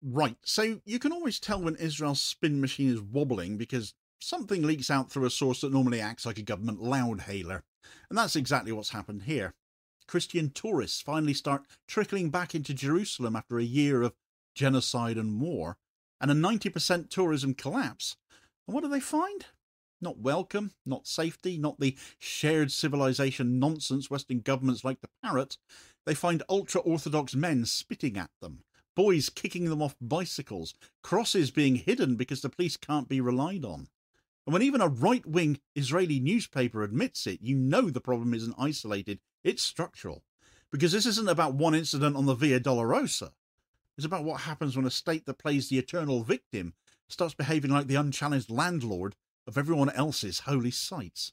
Right, so you can always tell when Israel's spin machine is wobbling because something leaks out through a source that normally acts like a government loudhailer. And that's exactly what's happened here. Christian tourists finally start trickling back into Jerusalem after a year of genocide and war, and a 90% tourism collapse. And what do they find? Not welcome, not safety, not the shared civilization nonsense Western governments like to parrot. They find ultra-Orthodox men spitting at them, boys kicking them off bicycles, crosses being hidden because the police can't be relied on. And when even a right-wing Israeli newspaper admits it, you know the problem isn't isolated, it's structural. Because this isn't about one incident on the Via Dolorosa. It's about what happens when a state that plays the eternal victim starts behaving like the unchallenged landlord of everyone else's holy sites.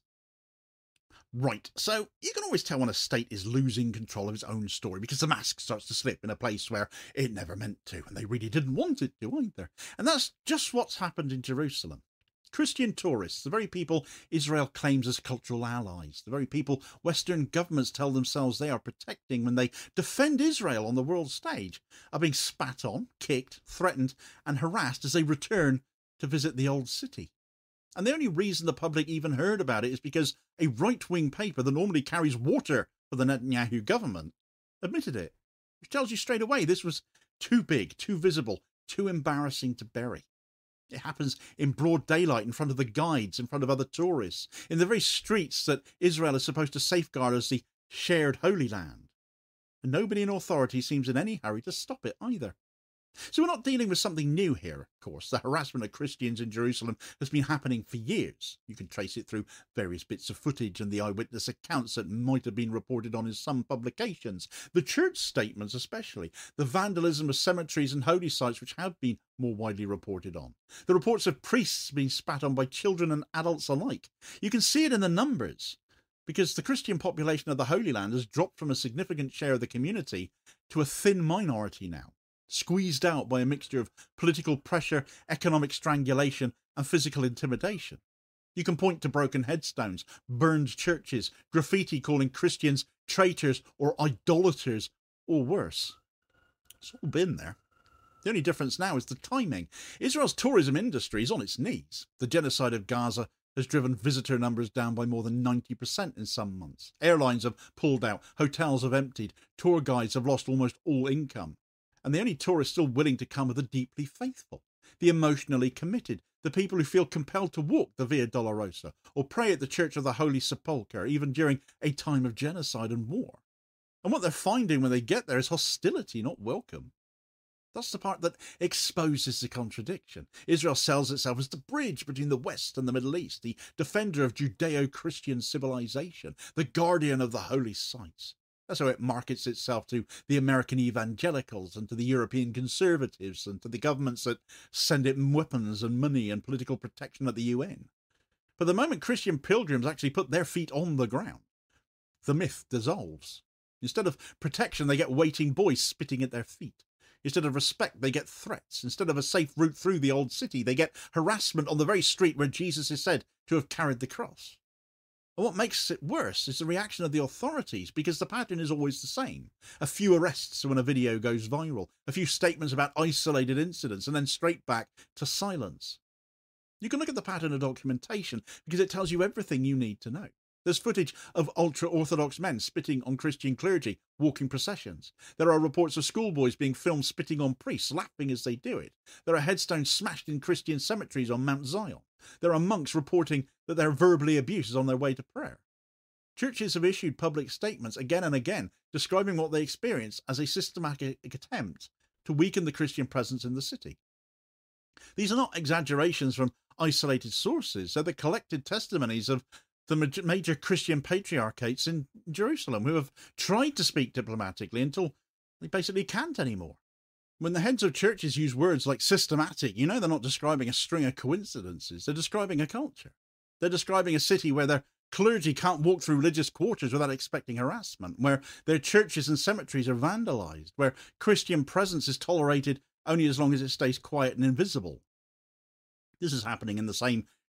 Right, so you can always tell when a state is losing control of its own story because the mask starts to slip in a place where it never meant to, and they really didn't want it to either. And that's just what's happened in Jerusalem. Christian tourists, the very people Israel claims as cultural allies, the very people Western governments tell themselves they are protecting when they defend Israel on the world stage, are being spat on, kicked, threatened, and harassed as they return to visit the old city. And the only reason the public even heard about it is because a right-wing paper that normally carries water for the Netanyahu government admitted it, which tells you straight away this was too big, too visible, too embarrassing to bury. It happens in broad daylight in front of the guides, in front of other tourists, in the very streets that Israel is supposed to safeguard as the shared Holy Land. And nobody in authority seems in any hurry to stop it either. So we're not dealing with something new here, of course. The harassment of Christians in Jerusalem has been happening for years. You can trace it through various bits of footage and the eyewitness accounts that might have been reported on in some publications. The church statements especially. The vandalism of cemeteries and holy sites which have been more widely reported on. The reports of priests being spat on by children and adults alike. You can see it in the numbers, because the Christian population of the Holy Land has dropped from a significant share of the community to a thin minority now, squeezed out by a mixture of political pressure, economic strangulation, and physical intimidation. You can point to broken headstones, burned churches, graffiti calling Christians traitors or idolaters, or worse. It's all been there. The only difference now is the timing. Israel's tourism industry is on its knees. The genocide of Gaza has driven visitor numbers down by more than 90% in some months. Airlines have pulled out, hotels have emptied, tour guides have lost almost all income. And the only tourists still willing to come are the deeply faithful, the emotionally committed, the people who feel compelled to walk the Via Dolorosa or pray at the Church of the Holy Sepulchre, even during a time of genocide and war. And what they're finding when they get there is hostility, not welcome. That's the part that exposes the contradiction. Israel sells itself as the bridge between the West and the Middle East, the defender of Judeo-Christian civilization, the guardian of the holy sites. That's how it markets itself to the American evangelicals and to the European conservatives and to the governments that send it weapons and money and political protection at the UN. But the moment Christian pilgrims actually put their feet on the ground, the myth dissolves. Instead of protection, they get waiting boys spitting at their feet. Instead of respect, they get threats. Instead of a safe route through the old city, they get harassment on the very street where Jesus is said to have carried the cross. And what makes it worse is the reaction of the authorities, because the pattern is always the same. A few arrests when a video goes viral, a few statements about isolated incidents, and then straight back to silence. You can look at the pattern of documentation because it tells you everything you need to know. There's footage of ultra-Orthodox men spitting on Christian clergy, walking processions. There are reports of schoolboys being filmed spitting on priests, laughing as they do it. There are headstones smashed in Christian cemeteries on Mount Zion. There are monks reporting that they're verbally abused on their way to prayer. Churches have issued public statements again and again describing what they experience as a systematic attempt to weaken the Christian presence in the city. These are not exaggerations from isolated sources. They're the collected testimonies of the major Christian patriarchates in Jerusalem who have tried to speak diplomatically until they basically can't anymore. When the heads of churches use words like systematic, you know they're not describing a string of coincidences. They're describing a culture. They're describing a city where their clergy can't walk through religious quarters without expecting harassment, where their churches and cemeteries are vandalized, where Christian presence is tolerated only as long as it stays quiet and invisible. This is happening in the same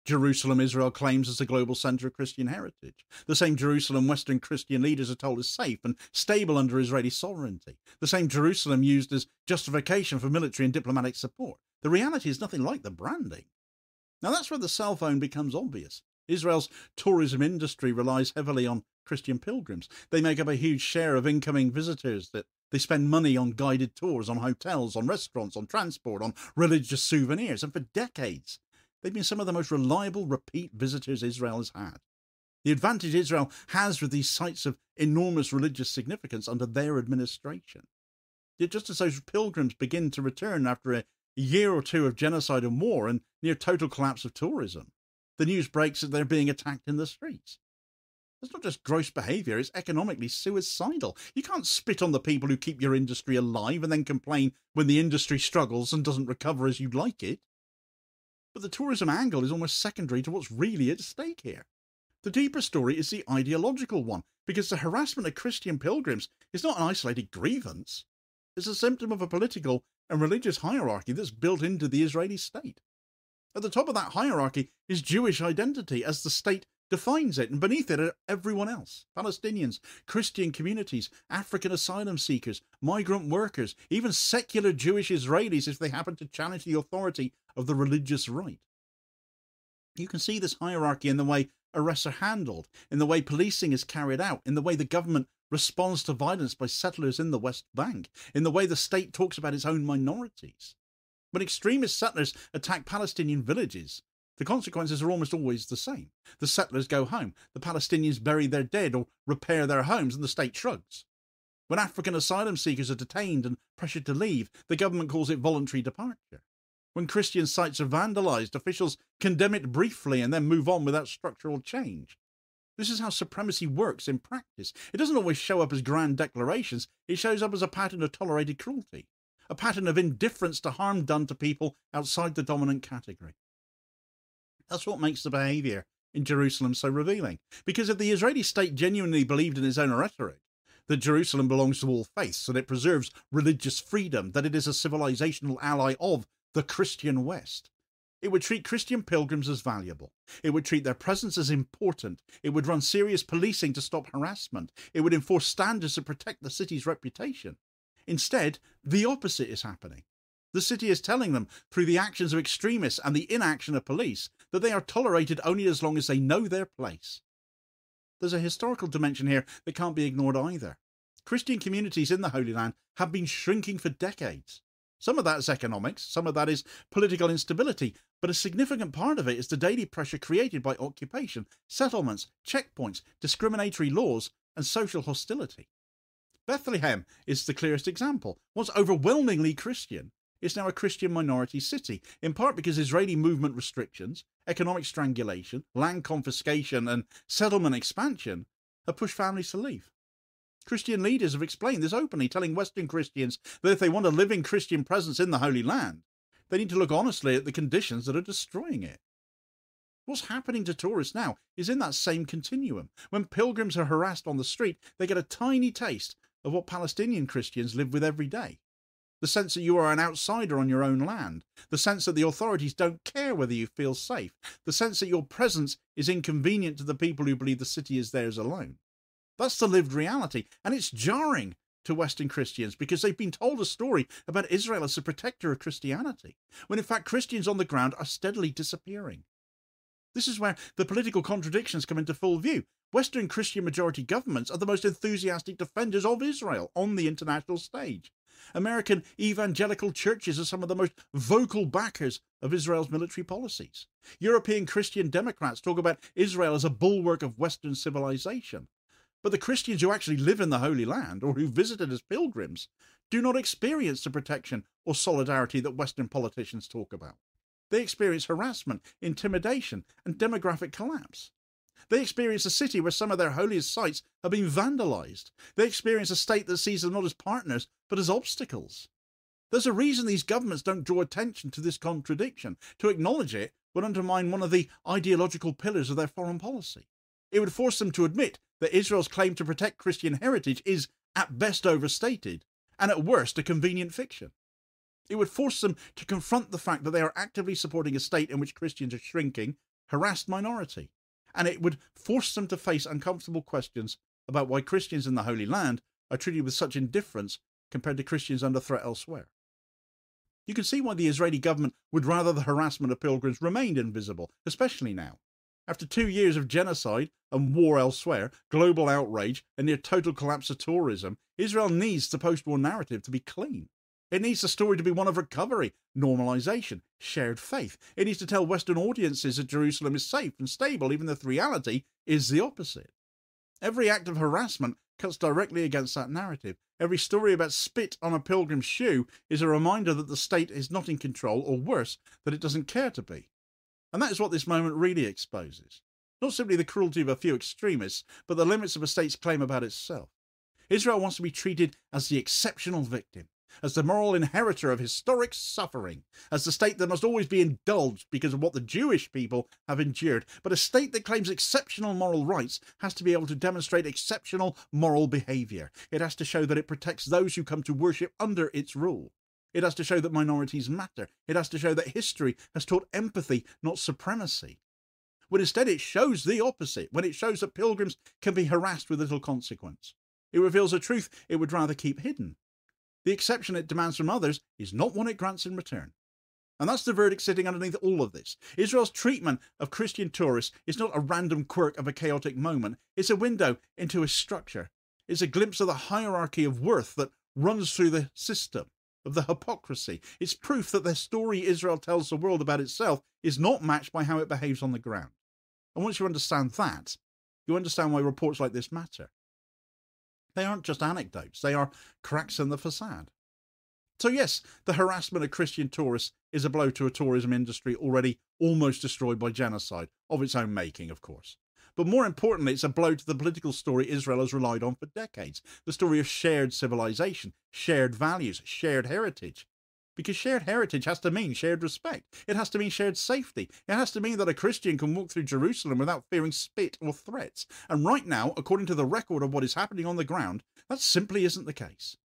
Jerusalem, Israel claims as the global centre of Christian heritage. The same Jerusalem Western Christian leaders are told is safe and stable under Israeli sovereignty. The same Jerusalem used as justification for military and diplomatic support. The reality is nothing like the branding. Now that's where the cell phone becomes obvious. Israel's tourism industry relies heavily on Christian pilgrims. They make up a huge share of incoming visitors. That they spend money on guided tours, on hotels, on restaurants, on transport, on religious souvenirs. And for decades, they've been some of the most reliable repeat visitors Israel has had. The advantage Israel has with these sites of enormous religious significance under their administration. Yet just as those pilgrims begin to return after a year or two of genocide and war and near total collapse of tourism, the news breaks that they're being attacked in the streets. That's not just gross behaviour, it's economically suicidal. You can't spit on the people who keep your industry alive and then complain when the industry struggles and doesn't recover as you'd like it. But the tourism angle is almost secondary to what's really at stake here. The deeper story is the ideological one, because the harassment of Christian pilgrims is not an isolated grievance. It's a symptom of a political and religious hierarchy that's built into the Israeli state. At the top of that hierarchy is Jewish identity as the state defines it, and beneath it are everyone else: Palestinians, Christian communities, African asylum seekers, migrant workers, even secular Jewish Israelis if they happen to challenge the authority of the religious right. You can see this hierarchy in the way arrests are handled, in the way policing is carried out, in the way the government responds to violence by settlers in the West Bank, in the way the state talks about its own minorities. When extremist settlers attack Palestinian villages, the consequences are almost always the same. The settlers go home, the Palestinians bury their dead or repair their homes, and the state shrugs. When African asylum seekers are detained and pressured to leave, the government calls it voluntary departure. When Christian sites are vandalised, officials condemn it briefly and then move on without structural change. This is how supremacy works in practice. It doesn't always show up as grand declarations, it shows up as a pattern of tolerated cruelty. A pattern of indifference to harm done to people outside the dominant category. That's what makes the behaviour in Jerusalem so revealing. Because if the Israeli state genuinely believed in its own rhetoric, that Jerusalem belongs to all faiths, that it preserves religious freedom, that it is a civilizational ally of the Christian West, it would treat Christian pilgrims as valuable. It would treat their presence as important. It would run serious policing to stop harassment. It would enforce standards to protect the city's reputation. Instead, the opposite is happening. The city is telling them, through the actions of extremists and the inaction of police, that they are tolerated only as long as they know their place. There's a historical dimension here that can't be ignored either. Christian communities in the Holy Land have been shrinking for decades. Some of that is economics, some of that is political instability, but a significant part of it is the daily pressure created by occupation, settlements, checkpoints, discriminatory laws, and social hostility. Bethlehem is the clearest example. Once overwhelmingly Christian, it's now a Christian minority city, in part because Israeli movement restrictions, economic strangulation, land confiscation, and settlement expansion have pushed families to leave. Christian leaders have explained this openly, telling Western Christians that if they want a living Christian presence in the Holy Land, they need to look honestly at the conditions that are destroying it. What's happening to tourists now is in that same continuum. When pilgrims are harassed on the street, they get a tiny taste of what Palestinian Christians live with every day. The sense that you are an outsider on your own land. The sense that the authorities don't care whether you feel safe. The sense that your presence is inconvenient to the people who believe the city is theirs alone. That's the lived reality, and it's jarring to Western Christians because they've been told a story about Israel as a protector of Christianity, when in fact Christians on the ground are steadily disappearing. This is where the political contradictions come into full view. Western Christian majority governments are the most enthusiastic defenders of Israel on the international stage. American evangelical churches are some of the most vocal backers of Israel's military policies. European Christian Democrats talk about Israel as a bulwark of Western civilization. But the Christians who actually live in the Holy Land, or who visited as pilgrims, do not experience the protection or solidarity that Western politicians talk about. They experience harassment, intimidation, and demographic collapse. They experience a city where some of their holiest sites are being vandalized. They experience a state that sees them not as partners, but as obstacles. There's a reason these governments don't draw attention to this contradiction. To acknowledge it would undermine one of the ideological pillars of their foreign policy. It would force them to admit that Israel's claim to protect Christian heritage is, at best, overstated, and at worst, a convenient fiction. It would force them to confront the fact that they are actively supporting a state in which Christians are shrinking, harassed minority, and it would force them to face uncomfortable questions about why Christians in the Holy Land are treated with such indifference compared to Christians under threat elsewhere. You can see why the Israeli government would rather the harassment of pilgrims remained invisible, especially now. After 2 years of genocide and war elsewhere, global outrage, and near total collapse of tourism, Israel needs the post-war narrative to be clean. It needs the story to be one of recovery, normalization, shared faith. It needs to tell Western audiences that Jerusalem is safe and stable, even if the reality is the opposite. Every act of harassment cuts directly against that narrative. Every story about spit on a pilgrim's shoe is a reminder that the state is not in control, or worse, that it doesn't care to be. And that is what this moment really exposes. Not simply the cruelty of a few extremists, but the limits of a state's claim about itself. Israel wants to be treated as the exceptional victim, as the moral inheritor of historic suffering, as the state that must always be indulged because of what the Jewish people have endured. But a state that claims exceptional moral rights has to be able to demonstrate exceptional moral behaviour. It has to show that it protects those who come to worship under its rule. It has to show that minorities matter. It has to show that history has taught empathy, not supremacy. When instead it shows the opposite, when it shows that pilgrims can be harassed with little consequence. It reveals a truth it would rather keep hidden. The exception it demands from others is not one it grants in return. And that's the verdict sitting underneath all of this. Israel's treatment of Christian tourists is not a random quirk of a chaotic moment. It's a window into a structure. It's a glimpse of the hierarchy of worth that runs through the system, of the hypocrisy. It's proof that the story Israel tells the world about itself is not matched by how it behaves on the ground. And once you understand that, you understand why reports like this matter. They aren't just anecdotes, they are cracks in the facade. So yes, the harassment of Christian tourists is a blow to a tourism industry already almost destroyed by genocide, of its own making, of course. But more importantly, it's a blow to the political story Israel has relied on for decades, the story of shared civilization, shared values, shared heritage. Because shared heritage has to mean shared respect. It has to mean shared safety. It has to mean that a Christian can walk through Jerusalem without fearing spit or threats. And right now, according to the record of what is happening on the ground, that simply isn't the case.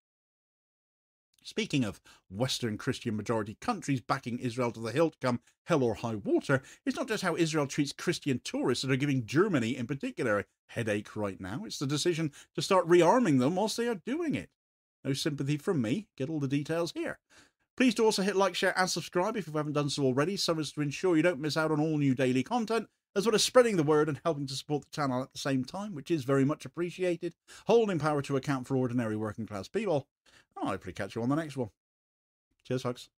Speaking of Western Christian majority countries backing Israel to the hilt come hell or high water, it's not just how Israel treats Christian tourists that are giving Germany in particular a headache right now. It's the decision to start rearming them whilst they are doing it. No sympathy from me. Get all the details here. Please do also hit like, share and subscribe if you haven't done so already, so as to ensure you don't miss out on all new daily content, as well as spreading the word and helping to support the channel at the same time, which is very much appreciated. Holding power to account for ordinary working class people. I'll hopefully catch you on the next one. Cheers, folks.